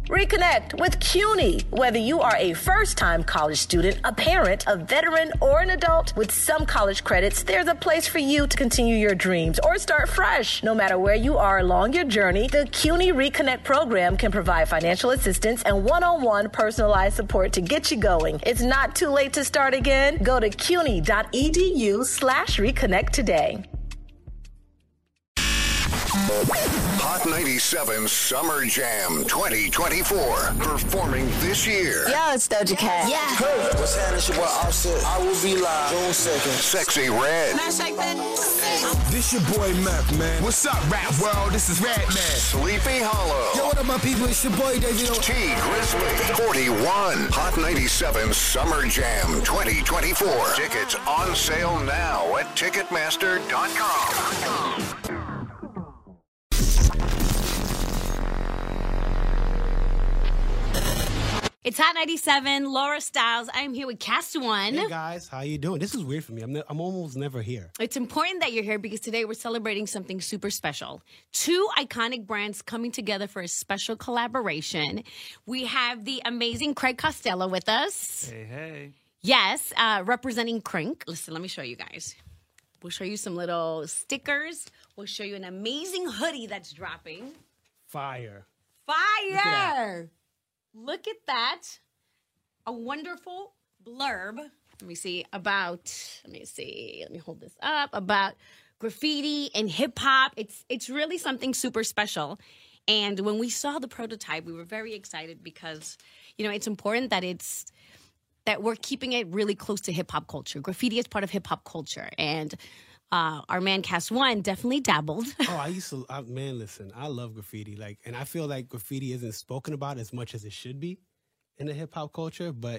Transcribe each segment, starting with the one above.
Reconnect with CUNY. Whether you are a first-time college student, a parent, a veteran, or an adult with some college credits, there's a place for you to continue your dreams or start fresh. No matter where you are along your journey, the CUNY Reconnect program can provide financial assistance and one-on-one personalized support to get you going. It's not too late to start again. Go to cuny.edu/reconnect today. Hot 97 Summer Jam 2024. Performing this year. Yo, it's Doja Cat. Yeah. Hey, what's happening? It's your boy Offset. I will be live June 2nd. Sexy Red. This your boy Meth, man. What's up, rap world? This is Red Man. Sleepy Hollow. Yo, what up, my people? It's your boy David. T Grizzly. 41. Hot 97 Summer Jam 2024. Tickets on sale now at Ticketmaster.com. It's Hot 97, Laura Styles. I'm here with Cast One. Hey guys, how you doing? This is weird for me. I'm almost never here. It's important that you're here because today we're celebrating something super special. Two iconic brands coming together for a special collaboration. We have the amazing Craig Costello with us. Hey. Yes, representing Crink. Listen, let me show you guys. We'll show you some little stickers. We'll show you an amazing hoodie that's dropping. Fire. Fire! Look at that. A wonderful blurb. Let me hold this up. About graffiti and hip hop. It's really something super special. And when we saw the prototype, we were very excited because, it's important that that we're keeping it really close to hip hop culture. Graffiti is part of hip hop culture. And our man Cast One definitely dabbled. Listen, I love graffiti. And I feel like graffiti isn't spoken about as much as it should be in the hip hop culture. But,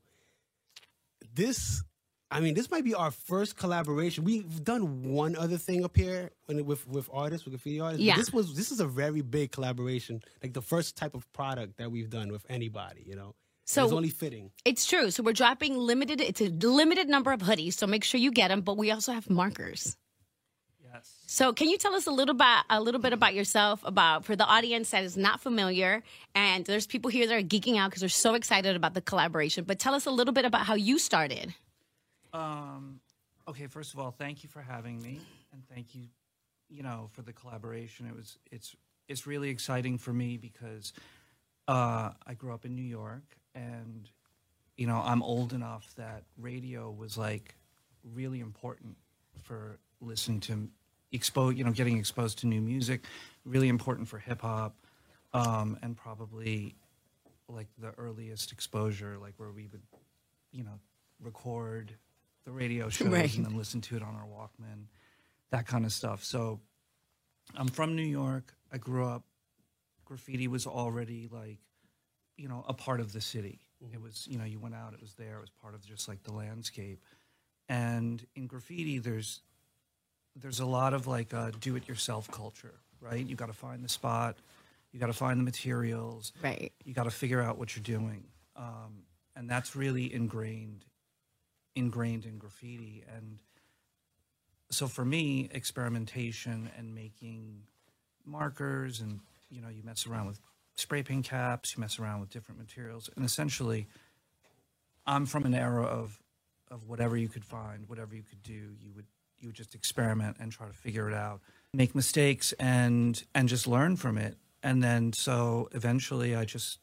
this might be our first collaboration. We've done one other thing up here with graffiti artists. Yeah. But this is a very big collaboration, like the first type of product that we've done with anybody, So it's only fitting. It's true. So we're dropping it's a limited number of hoodies, so make sure you get them, but we also have markers. Yes. So can you tell us a little bit about yourself, for the audience that is not familiar, and there's people here that are geeking out because they're so excited about the collaboration, but tell us a little bit about how you started. Okay, first of all, thank you for having me, and thank you, for the collaboration. It's really exciting for me because I grew up in New York. And, I'm old enough that radio was really important for listening to getting exposed to new music, really important for hip hop, and probably the earliest exposure, where we would, record the radio shows right. and then listen to it on our Walkman, that kind of stuff. So I'm from New York. I grew up. Graffiti was already a part of the city. It was, you went out, it was there, it was part of just the landscape. And in graffiti, there's a lot of do-it-yourself culture, right? You got to find the spot, you got to find the materials, right? You got to figure out what you're doing, and that's really ingrained in graffiti. And so for me, experimentation and making markers, and you mess around with spray paint caps, you mess around with different materials, and essentially I'm from an era of whatever you could find, whatever you could do, you would just experiment and try to figure it out, make mistakes and just learn from it. And then so eventually I just,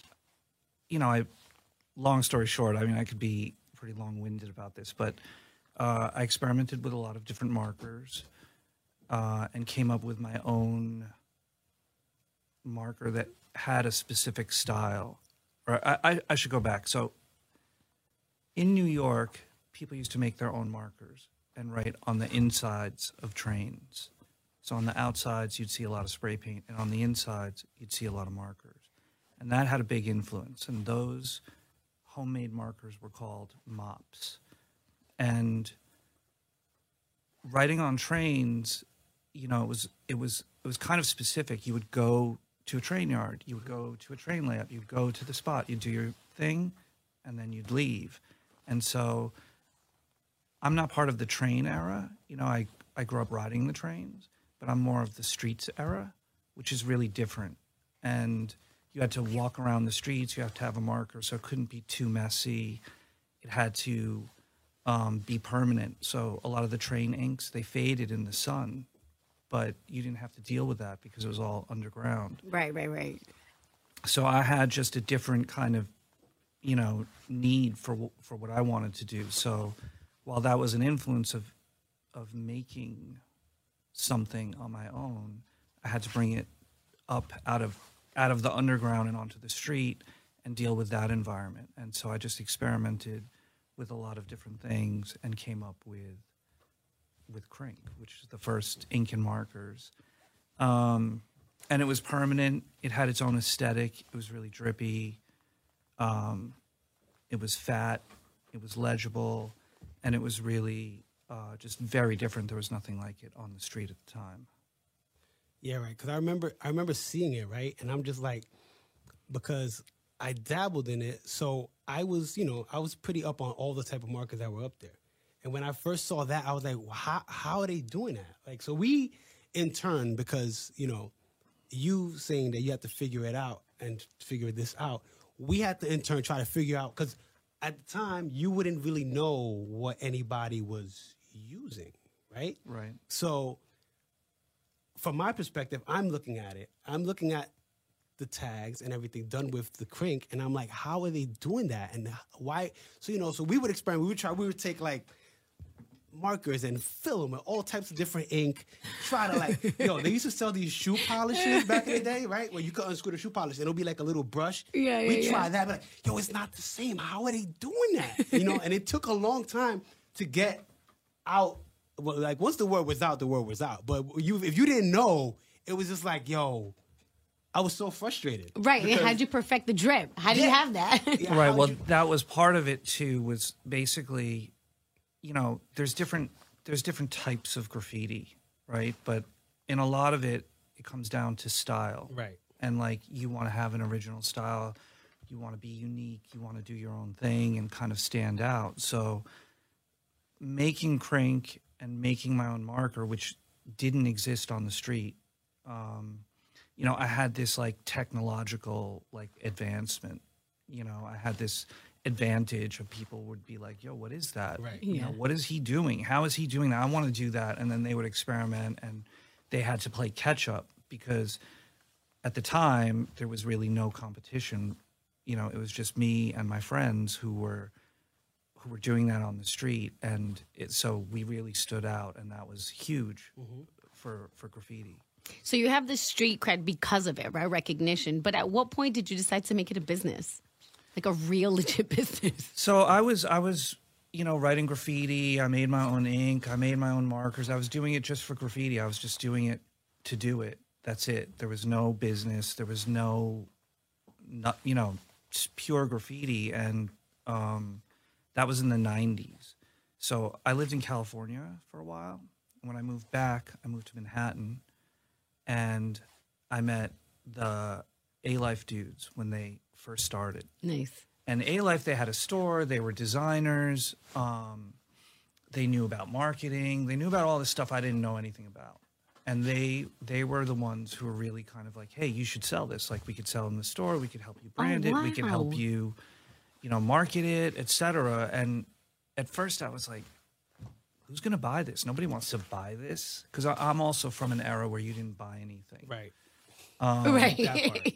long story short, I could be pretty long-winded about this, but I experimented with a lot of different markers and came up with my own marker that had a specific style. Or I should go back. So in New York, people used to make their own markers and write on the insides of trains. So on the outsides, you'd see a lot of spray paint, and on the insides, you'd see a lot of markers. And that had a big influence, and those homemade markers were called mops. And writing on trains, it was kind of specific. You would go to a train yard, you would go to a train layup, you'd go to the spot, you'd do your thing, and then you'd leave. And so I'm not part of the train era. I grew up riding the trains, but I'm more of the streets era, which is really different. And you had to walk around the streets. You have to have a marker, so it couldn't be too messy. It had to be permanent. So a lot of the train inks, they faded in the sun, but you didn't have to deal with that because it was all underground. Right. So I had just a different kind of, need for what I wanted to do. So while that was an influence of making something on my own, I had to bring it up out of the underground and onto the street and deal with that environment. And so I just experimented with a lot of different things and came up with Crink, which is the first ink and markers. And it was permanent. It had its own aesthetic. It was really drippy. It was fat. It was legible. And it was really just very different. There was nothing like it on the street at the time. Yeah, right. Because I remember seeing it, right? And I'm just like, because I dabbled in it, so I was pretty up on all the type of markers that were up there. And when I first saw that, I was like, well, how are they doing that? Like, so we, in turn, because, you saying that you have to figure it out and figure this out, we had to, in turn, try to figure out, because at the time, you wouldn't really know what anybody was using, right? Right. So from my perspective, I'm looking at it. I'm looking at the tags and everything done with the Crink, and I'm like, how are they doing that? And why? So, so we would experiment. We would take, like, markers and fill them with all types of different ink. Try to, they used to sell these shoe polishes back in the day, right? Where you could unscrew the shoe polish and it'll be like a little brush. We tried that, but it's not the same. How are they doing that? And it took a long time to get out. Well, like, once the word was out, the word was out. But if you didn't know, it was just like, I was so frustrated. Right. And how'd you perfect the drip? How do you have that? Right. Well, that was part of it too, was basically, there's different types of graffiti, right? But in a lot of it, it comes down to style. Right. And like, you want to have an original style. You want to be unique. You want to do your own thing and kind of stand out. So making Crink and making my own marker, which didn't exist on the street, I had this like technological like advancement. I had this advantage of people would be like, yo, what is that? Right. What is he doing? How is he doing that? I want to do that. And then they would experiment and they had to play catch up because at the time there was really no competition. It was just me and my friends who were doing that on the street. And so we really stood out, and that was huge for graffiti. So you have this street cred because of it, right? Recognition. But at what point did you decide to make it a business? Like a real legit business? So I was, writing graffiti. I made my own ink. I made my own markers. I was doing it just for graffiti. I was just doing it to do it. That's it. There was no business. There was just pure graffiti. And that was in the 90s. So I lived in California for a while. When I moved back, I moved to Manhattan. And I met the A-Life dudes when they first started. Nice. And A-Life, they had a store. They were designers. They knew about marketing. They knew about all this stuff I didn't know anything about. And they were the ones who were really kind of like, hey, you should sell this. Like, we could sell in the store. We could help you brand it. We could help you, market it, et cetera. And at first I was like, who's going to buy this? Nobody wants to buy this. Because I'm also from an era where you didn't buy anything. Right. Right.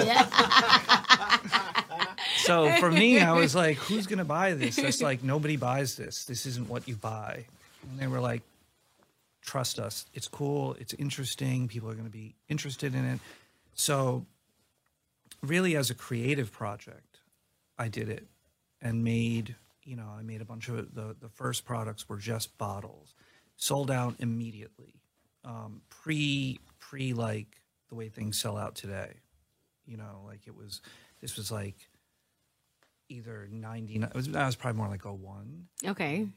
So for me, I was like, who's going to buy this? It's like, nobody buys this. This isn't what you buy. And they were like, trust us. It's cool. It's interesting. People are going to be interested in it. So really, as a creative project, I did it and made... I made a bunch of the first products were just bottles, sold out immediately, pre like the way things sell out today. Like this was like either 99. That was probably more like 01. Okay.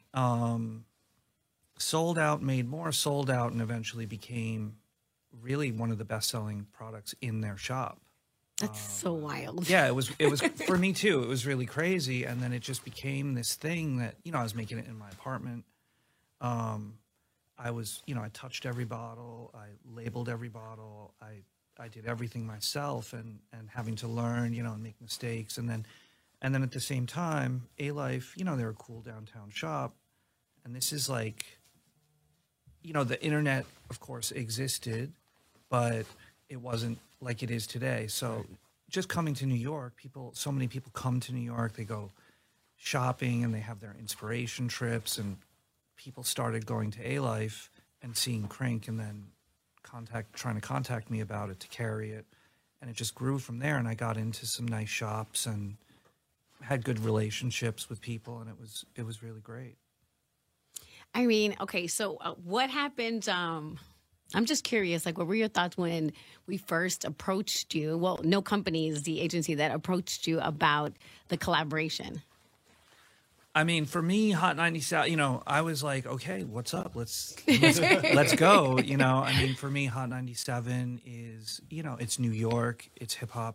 Sold out, made more, sold out, and eventually became really one of the best-selling products in their shop. That's so wild. Yeah, it was for me too. It was really crazy, and then it just became this thing that I was making it in my apartment. I touched every bottle, I labeled every bottle, I I did everything myself and having to learn, you know, and make mistakes. And then at the same time, A-Life, you know, they're a cool downtown shop. And this is like, you know, the internet, of course, existed, but it wasn't like it is today. So just coming to New York, so many people come to New York, they go shopping and they have their inspiration trips, and people started going to A-Life and seeing Crink and then trying to contact me about it to carry it. And it just grew from there, and I got into some nice shops and had good relationships with people, and it was really great. I mean, okay, so what happened? I'm just curious, like, what were your thoughts when we first approached you? Well, No Company is the agency that approached you about the collaboration. I mean, for me, Hot 97, you know, I was like, okay, what's up? Let's go. You know, I mean, for me, Hot 97 is, you know, it's New York, it's hip hop.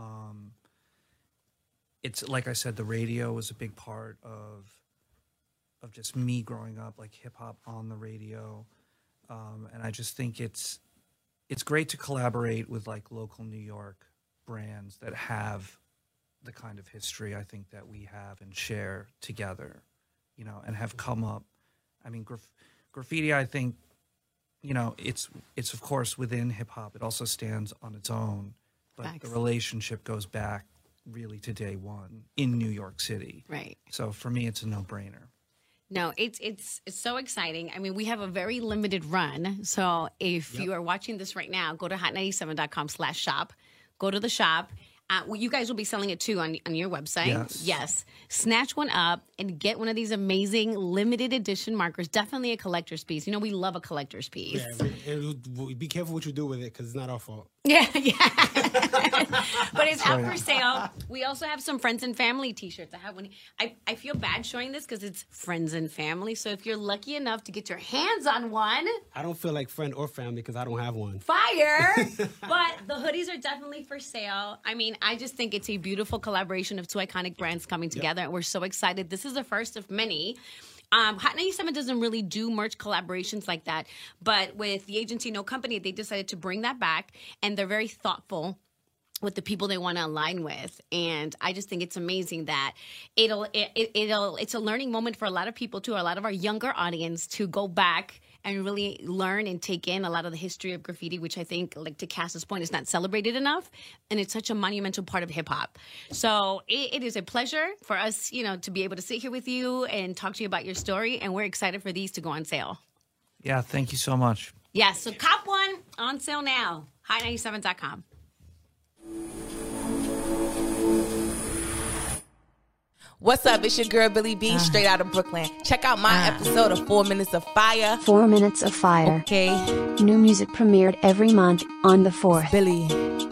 It's like I said, the radio was a big part of just me growing up, like hip hop on the radio. And I just think it's great to collaborate with like local New York brands that have the kind of history I think that we have and share together, you know, and have come up. I mean, graffiti, I think, you know, it's of course within hip hop. It also stands on its own, but Facts. The relationship goes back really to day one in New York City. Right. So for me, it's a no-brainer. No, it's so exciting. I mean, we have a very limited run. So if you are watching this right now, go to hot97.com/shop. Go to the shop. Well, you guys will be selling it too on your website. Yes. Snatch one up and get one of these amazing limited edition markers. Definitely a collector's piece. You know, we love a collector's piece. Yeah, and be careful what you do with it because it's not our fault. Yeah. But it's out for sale. We also have some friends and family T-shirts. I have one. I feel bad showing this because it's friends and family. So if you're lucky enough to get your hands on one, I don't feel like friend or family because I don't have one. Fire! But the hoodies are definitely for sale. I mean, I just think it's a beautiful collaboration of two iconic brands coming together, and we're so excited. This is the first of many. Hot 97 doesn't really do merch collaborations like that, but with the agency No Company, they decided to bring that back, and they're very thoughtful with the people they want to align with. And I just think it's amazing that it's a learning moment for a lot of people too, a lot of our younger audience to go back and really learn and take in a lot of the history of graffiti, which I think, like to Cass's point, is not celebrated enough. And it's such a monumental part of hip hop. So it is a pleasure for us, you know, to be able to sit here with you and talk to you about your story. And we're excited for these to go on sale. Yeah, thank you so much. Yeah, so cop one on sale now. Hot97.com. What's up? It's your girl, Billy B, straight out of Brooklyn. Check out my episode of 4 Minutes of Fire. 4 Minutes of Fire. Okay. New music premiered every month on the 4th. Billy.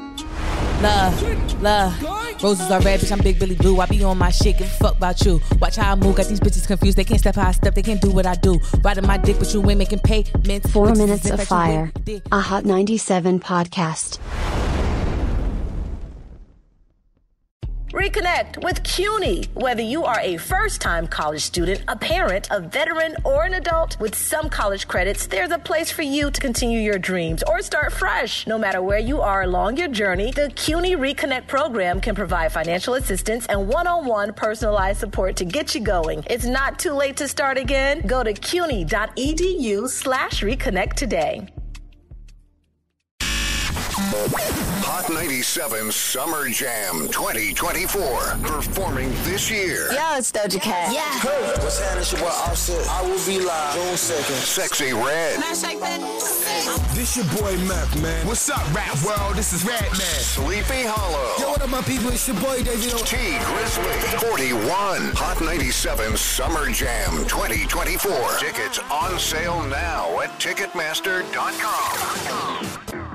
Love. Roses are red, bitch, I'm Big Billy Blue. I be on my shit, give a fuck about you. Watch how I move, got these bitches confused. They can't step how I step, they can't do what I do. Riding my dick, but you ain't making payments. 4 Minutes of Fire. A Hot 97 podcast. Reconnect with CUNY. Whether you are a first-time college student, a parent, a veteran, or an adult, with some college credits, there's a place for you to continue your dreams or start fresh. No matter where you are along your journey, the CUNY Reconnect program can provide financial assistance and one-on-one personalized support to get you going. It's not too late to start again. Go to cuny.edu/reconnect today. Hot 97 Summer Jam 2024. Performing this year. Yo, it's Doja Cat. Hey, what's happening? It's your boy Offset. I will be live June 2nd. Sexy Red. This your boy Mac, man. What's up, rap world? This is Red Man. Sleepy Hollow. Yo, what up, my people? It's your boy David. T Grizzly. 41. Hot 97 Summer Jam 2024. Tickets on sale now at Ticketmaster.com.